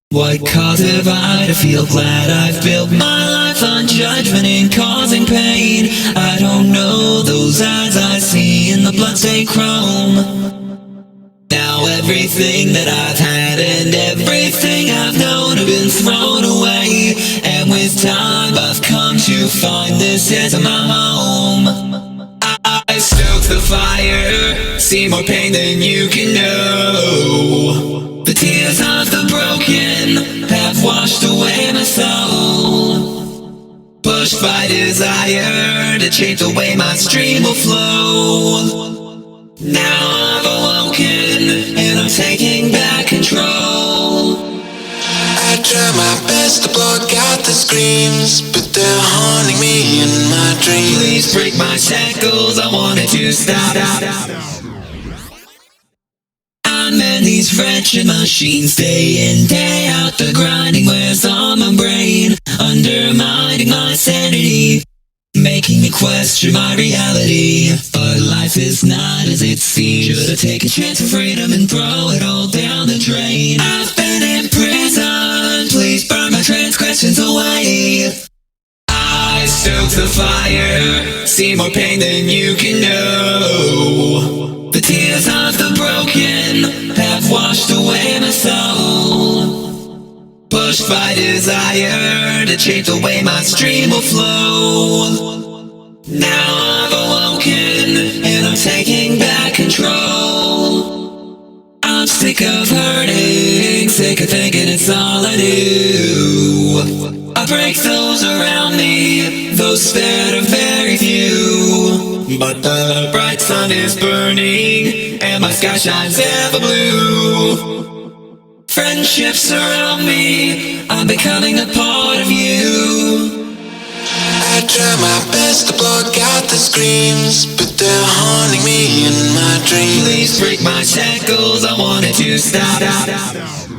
What cause have I to feel glad I've built my life on judgment and causing pain? I don't know those eyes I see in the bloodstained chrome. Now everything that I've had and everything I've known have been thrown away. And with time I've come to find this isn't my home. I stoke the fire, see more pain than you can know. The tears of the broken have washed away my soul. Pushed by desire to change the way my stream will flow. Now I've awoken and I'm taking back control. I try my best to block out the screams, but they're haunting me in my dreams. Please break my shackles, I wanted to stop. I'm in these wretched machines, day in, day out. The grinding wears on my brain, undermining my sanity, making me question my reality. But life is not as it seems. Should've taken a chance of freedom and throw it all down the drain. I've been in prison, please burn my transgressions away. I stoke the fire, see more pain than you can know. The tears of the broken have washed away my soul. Pushed by desire to change the way my stream will flow. Now I've awoken and I'm taking back control. I'm sick of hurting, sick of thinking it's all I do. I break those around me, those spared are very few. But the bright sun is burning and my sky shines ever blue. Friendships surround me, I'm becoming a part of you. I try my best to block out the screams, but they're haunting me in my dreams. Please break my shackles, I wanted to stop.